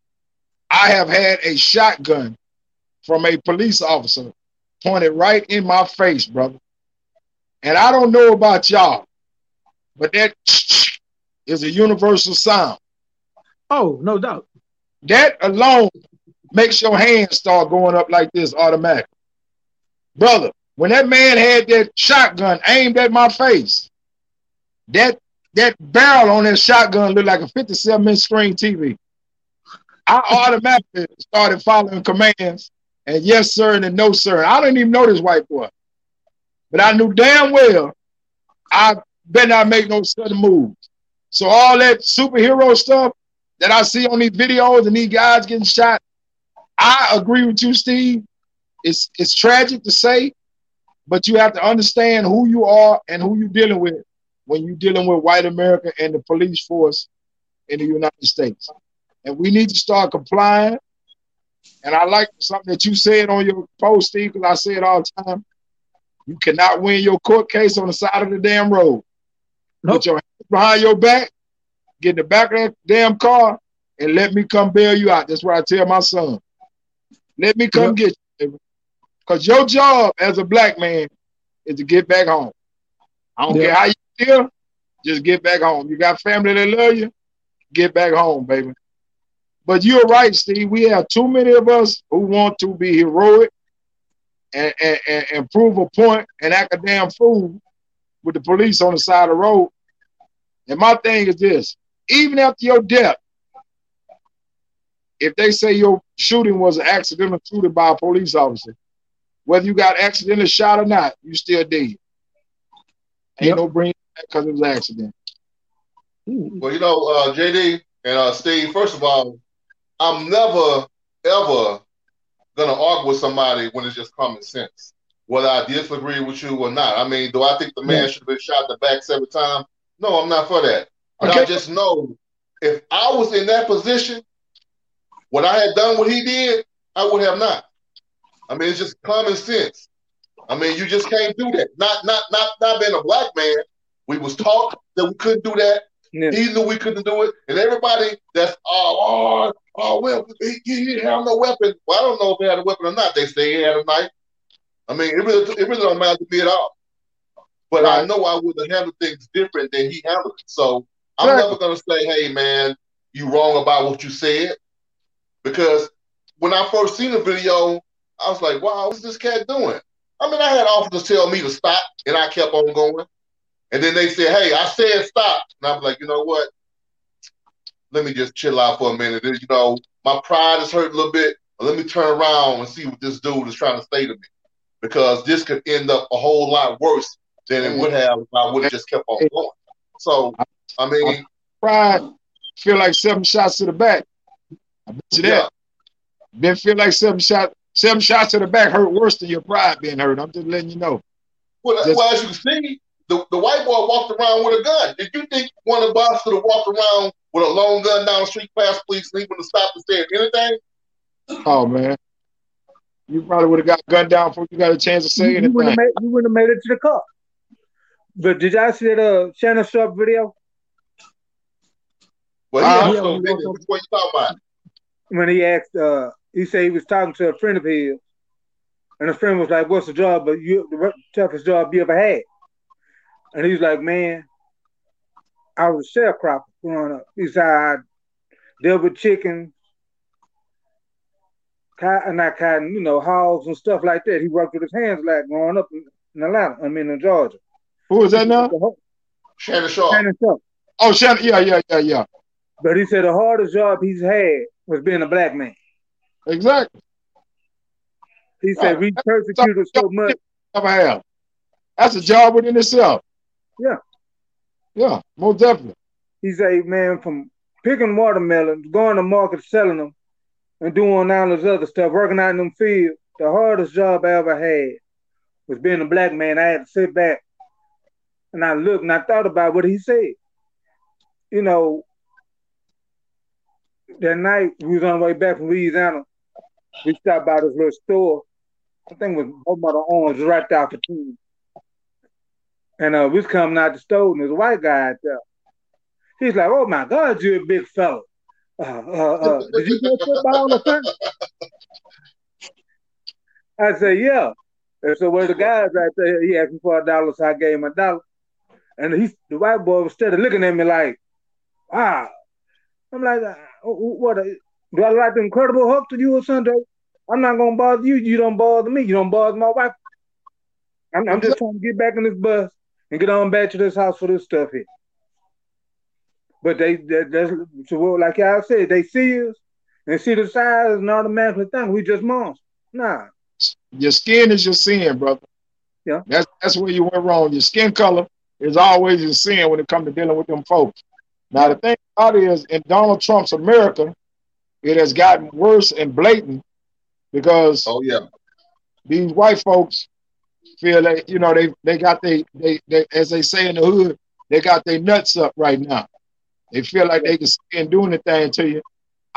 I have had a shotgun from a police officer pointed right in my face, brother. And I don't know about y'all, but that is a universal sound. Oh, no doubt. That alone makes your hands start going up like this automatically. Brother, when that man had that shotgun aimed at my face, that barrel on that shotgun looked like a 57-inch screen TV. I automatically started following commands and yes, sir, and no, sir. I didn't even know this white boy. But I knew damn well I better not make no sudden moves. So all that superhero stuff that I see on these videos and these guys getting shot, I agree with you, Steve. It's tragic to say, but you have to understand who you are and who you're dealing with when you're dealing with white America and the police force in the United States. And we need to start complying. And I like something that you said on your post, Steve, because I say it all the time. You cannot win your court case on the side of the damn road. Nope. Put your hands behind your back, get in the back of that damn car, and let me come bail you out. That's what I tell my son. Let me come get you. Because your job as a black man is to get back home. I don't care how you feel, just get back home. You got family that love you, get back home, baby. But you're right, Steve. We have too many of us who want to be heroic and prove a point and act a damn fool with the police on the side of the road. And my thing is this, even after your death, if they say your shooting was an accidental shooting by a police officer, whether you got accidentally shot or not, you still dead. Ain't no bringing back because it was an accident. Well, JD and Steve, first of all, I'm never, ever going to argue with somebody when it's just common sense, whether I disagree with you or not. I mean, do I think the man should have been shot in the back 7 times? No, I'm not for that. But I just know if I was in that position, what I had done what he did, I would have not. I mean, it's just common sense. I mean, you just can't do that. Not being a black man. We was taught that we couldn't do that. Yeah. He knew we couldn't do it. And everybody that's, well, he didn't have no weapon. Well, I don't know if he had a weapon or not. They say he had a knife. I mean, it really don't matter to me at all. But I know I would have handled things different than he handled it. So I'm never going to say, hey, man, you wrong about what you said. Because when I first seen the video, I was like, wow, what's this cat doing? I mean, I had officers tell me to stop, and I kept on going. And then they said, hey, I said stop. And I was like, you know what? Let me just chill out for a minute. You know, my pride is hurt a little bit. Let me turn around and see what this dude is trying to say to me. Because this could end up a whole lot worse than it would have if I would have just kept on going. So, I mean, pride feel like 7 shots to the back. I bet you that. Then feel like 7 shots to the back hurt worse than your pride being hurt. I'm just letting you know. Well, as you can see, the white boy walked around with a gun. Did you think one of us could have walked around with a long gun down the street past police and he would have stopped and said anything? Oh, man. You probably would have got gunned down before you got a chance to say anything. You wouldn't have made it to the car. But did y'all see that Shannon Sharpe video? Well, which one you talking about? When he asked, he said he was talking to a friend of his, and a friend was like, "What's the job? But the toughest job you ever had?" And he's like, "Man, I was a sharecropper growing up." He said, "I dealt with chickens, hogs and stuff like that." He worked with his hands like growing up in Atlanta. I mean, in Georgia. Who is that now? Shannon Sharpe. Shannon Sharpe. Oh, Shannon. Yeah. But he said the hardest job he's had was being a black man. Exactly. He said we persecuted so much. That's a job within itself. Yeah. Yeah, most definitely. He said, man, from picking watermelons, going to market, selling them, and doing all this other stuff, working out in them fields, the hardest job I ever had was being a black man. I had to sit back and I looked and I thought about what he said. You know, that night we was on the way back from Louisiana. We stopped by this little store. I think it was Walmart Orange, right there for $2. And we was coming out the store and there's a white guy out there. He's like, "Oh my God, you're a big fella. Did you play football or something?" I said, "Yeah." And so where the guys right there, he asked me for $1, so I gave him $1. And the white boy was steady looking at me like, "Wow." I'm like, "What? Do I like the Incredible Hulk to you or something? I'm not gonna bother you. You don't bother me. You don't bother my wife. I'm just trying to get back in this bus and get on back to this house for this stuff here." But so like y'all said, they see us and see the size and automatically think we just monsters. Nah. Your skin is your sin, brother. Yeah. That's where you went wrong. Your skin color is always your sin when it comes to dealing with them folks. Now, the thing about it is, in Donald Trump's America, it has gotten worse and blatant because these white folks feel that, you know, they got they as they say in the hood, they got their nuts up right now. They feel like they can do anything to you.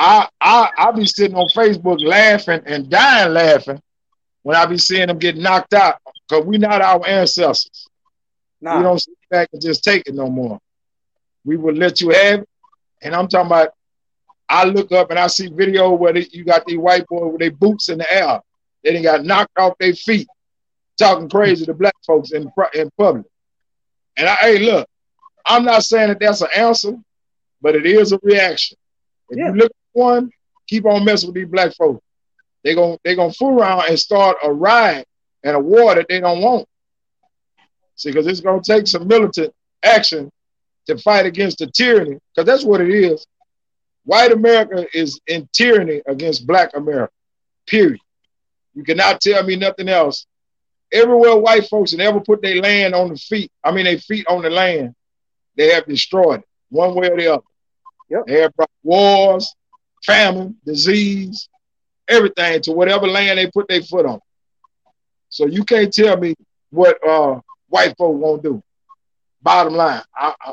I be sitting on Facebook laughing and dying laughing when I be seeing them get knocked out because we not our ancestors. Nah. We don't sit back and just take it no more. We will let you have it. And I'm talking about, I look up and I see video where you got these white boys with their boots in the air. They done got knocked off their feet, talking crazy to black folks in public. And hey, look, I'm not saying that that's an answer, but it is a reaction. If you look at one, keep on messing with these black folks. They gonna fool around and start a riot and a war that they don't want. See, because it's gonna take some militant action to fight against the tyranny, because that's what it is. White America is in tyranny against black America, period. You cannot tell me nothing else. Everywhere white folks have ever put their land on the feet, their feet on the land, they have destroyed it, one way or the other. Yep. They have brought wars, famine, disease, everything to whatever land they put their foot on. So you can't tell me what white folk won't do. Bottom line,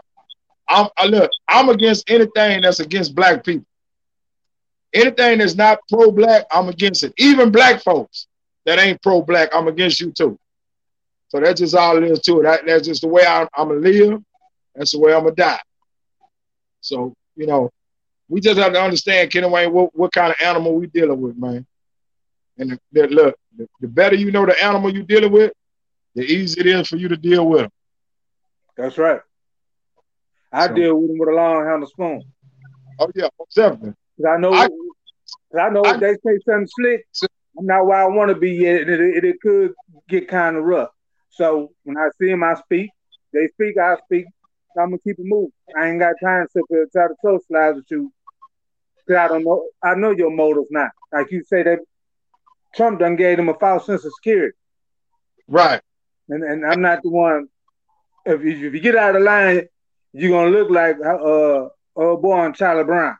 I'm against anything that's against black people. Anything that's not pro-black, I'm against it. Even black folks that ain't pro-black, I'm against you too. So that's just all it is to it. That's just the way I'm going to live. That's the way I'm going to die. So, you know, we just have to understand, Kenny Wayne, what kind of animal we dealing with, man. And look, the better you know the animal you're dealing with, the easier it is for you to deal with them. That's right. I deal with them with a long handle spoon. Oh yeah, definitely. Cause I know if they say something slick, I'm not where I want to be yet. It could get kind of rough. So when I see them, I speak. They speak, I speak. So I'm gonna keep it moving. I ain't got time to sit there and try to socialize with you. Cause I don't know. I know your motives now. Like you say that Trump done gave them a false sense of security. Right. And I'm not the one. If you get out of line, you're gonna look like old boy on Charlie Brown.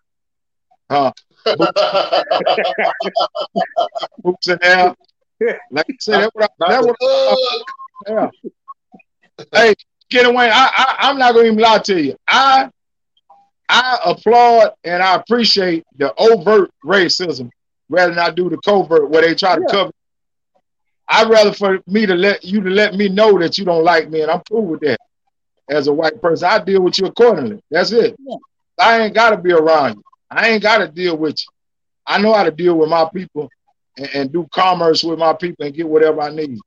Boots in there. Like I said, yeah. Hey, Kenny Wayne, I'm not gonna even lie to you. I applaud and I appreciate the overt racism rather than I do the covert where they try to cover. I'd rather for me to let me know that you don't like me, and I'm cool with that. As a white person, I deal with you accordingly. That's it. Yeah. I ain't got to be around you. I ain't got to deal with you. I know how to deal with my people and do commerce with my people and get whatever I need.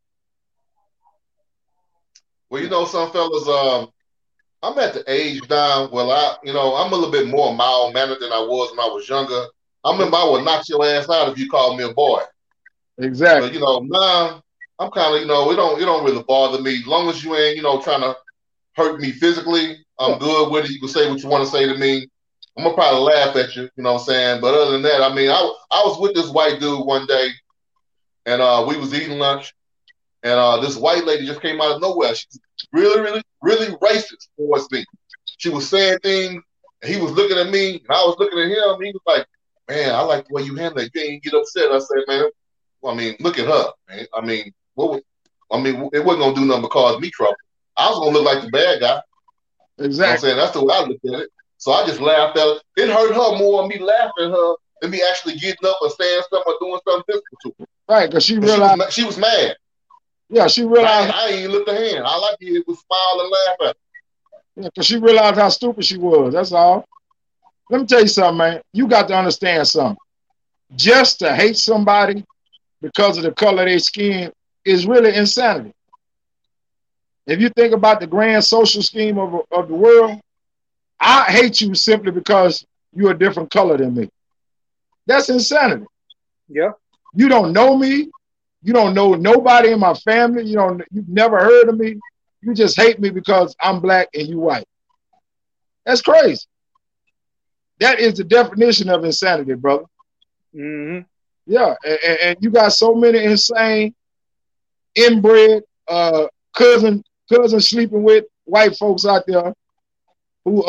Well, you know, some fellas, I'm at the age now where I'm a little bit more mild-mannered than I was when I was younger. I remember I would knock your ass out if you called me a boy. Exactly. But, now I'm kind of, it don't really bother me. As long as you ain't, trying to hurt me physically, I'm good with it. You can say what you want to say to me. I'm going to probably laugh at you, you know what I'm saying? But other than that, I mean, I was with this white dude one day, and we was eating lunch, and this white lady just came out of nowhere. She's really, really, really racist towards me. She was saying things, and he was looking at me, and I was looking at him, and he was like, man, I like the way you handle it. You ain't get upset. I said, man, well, I mean, look at her, man. I mean, it wasn't going to do nothing but cause me trouble. I was going to look like the bad guy. Exactly. You know what I'm saying? That's the way I looked at it. So I just laughed at her. It hurt her more me laughing at her than me actually getting up and saying something or doing something physical to her. Right, because she realized she was mad. Yeah, she realized I ain't even lift her hand. All I did was smile and laugh at her. Yeah, because she realized how stupid she was. That's all. Let me tell you something, man. You got to understand something. Just to hate somebody because of the color of their skin is really insanity. If you think about the grand social scheme of the world, I hate you simply because you're a different color than me. That's insanity. Yeah. You don't know me. You don't know nobody in my family. You've never heard of me. You just hate me because I'm black and you white. That's crazy. That is the definition of insanity, brother. Mm-hmm. Yeah, and you got so many insane, inbred, cousin sleeping with white folks out there who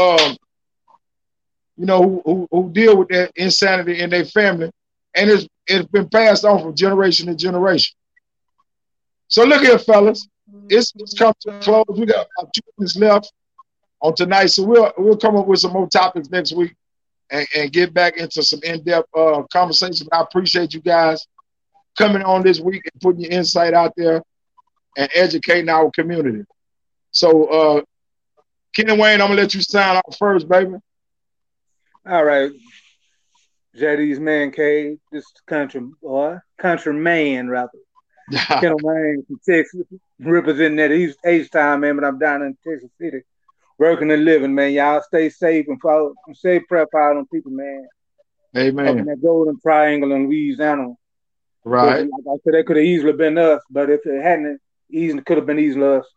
who deal with that insanity in their family, and it's been passed on from generation to generation. So look here, fellas, it's come to a close. We got about 2 minutes left on tonight, so we'll come up with some more topics next week and get back into some in-depth conversation. I appreciate you guys coming on this week and putting your insight out there and educating our community. So, Kenny Wayne, I'm gonna let you sign off first, baby. All right, JD's Man Cave. This countryman, rather. Kenny Wayne from Texas, representing that East H-Town, man. But I'm down in Texas City, working and living, man. Y'all stay safe and stay prep out on people, man. Amen. Up in that Golden Triangle in Louisiana. Right. Like I said, that could have easily been us, but if it hadn't, could have been easily us.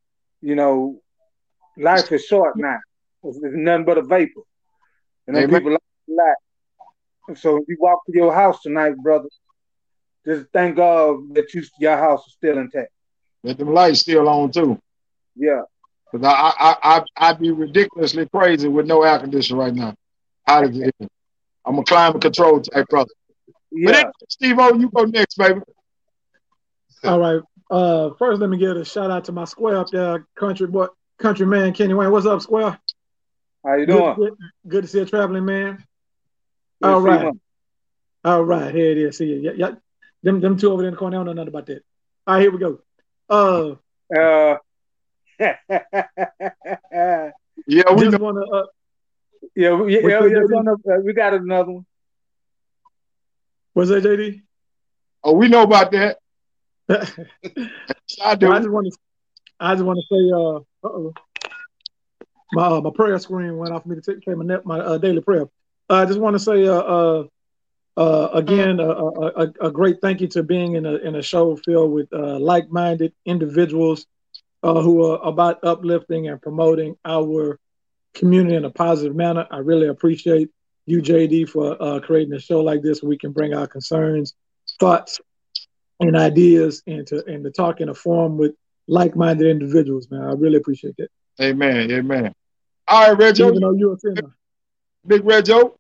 Life is short now. It's nothing but a vapor. People like a lot. So if you walk to your house tonight, brother, just thank God that your house is still intact. That the light's still on too. Yeah. Because I'd be ridiculously crazy with no air conditioning right now. How does it? I'm a climate control type brother. Yeah. But Steve-O, you go next, baby. All right. First, let me give a shout out to my square up there, countryman Kenny Wayne. What's up, square? How you doing? Good to see you, traveling man. Good All right. All right. Here it is. See you. Yeah. Them two over there in the corner. I don't know nothing about that. All right, here we go. Yeah, we just want to. We got another one. What's that, JD? Oh, we know about that. I do. I just want to say, my prayer screen went off for me to take my daily prayer. I just want to say, again, a great thank you to being in a show filled with like-minded individuals who are about uplifting and promoting our community in a positive manner. I really appreciate you, JD, for creating a show like this where we can bring our concerns, thoughts, and ideas into talk in a forum with like-minded individuals, man. I really appreciate that. Amen. Amen. All right, Reggio. Even though you're a sinner. Big Reggio.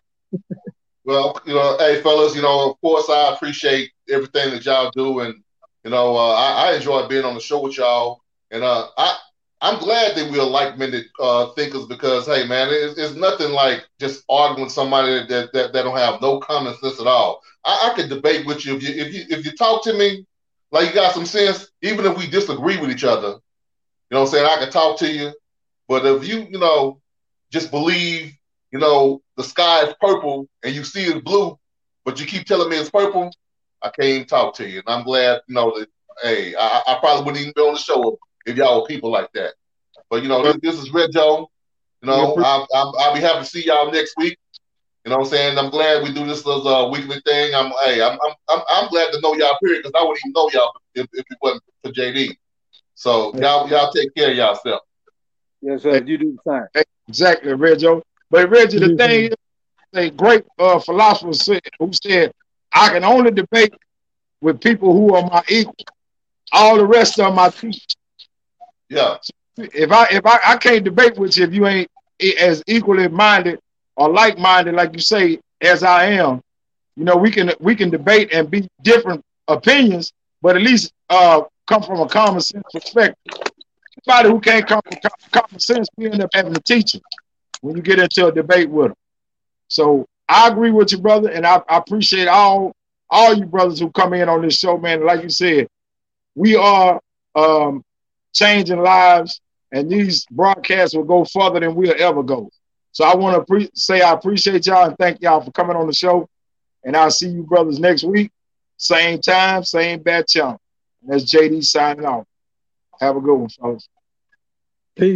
Well, hey, fellas, of course, I appreciate everything that y'all do, and I enjoy being on the show with y'all, and I'm glad that we are like-minded thinkers because, hey, man, it's nothing like just arguing with somebody that don't have no common sense at all. I could debate with you if you talk to me like you got some sense, even if we disagree with each other. You know what I'm saying? I can talk to you, but if you just believe the sky is purple and you see it's blue, but you keep telling me it's purple, I can't even talk to you. And I'm glad that hey, I probably wouldn't even be on the show if y'all were people like that. But this is Red Joe. I'll be happy to see y'all next week. You know what I'm saying? I'm glad we do this as a weekly thing. I'm glad to know y'all period because I wouldn't even know y'all if it wasn't for JD. So y'all take care of yourself. Yes, sir. You do the same. Exactly, Reggio. But Reggie, the thing is, a great philosopher who said, "I can only debate with people who are my equal. All the rest of my teachers." Yeah. So if I can't debate with you if you ain't as equally minded or like-minded, like you say, as I am, we can debate and be different opinions, but at least come from a common sense perspective. Anybody who can't come from common sense, we end up having to teach them when you get into a debate with them. So I agree with you, brother, and I appreciate all you brothers who come in on this show, man. Like you said, we are changing lives, and these broadcasts will go further than we'll ever go. So I want to say I appreciate y'all and thank y'all for coming on the show. And I'll see you brothers next week. Same time, same bad channel. And that's JD signing off. Have a good one, fellas.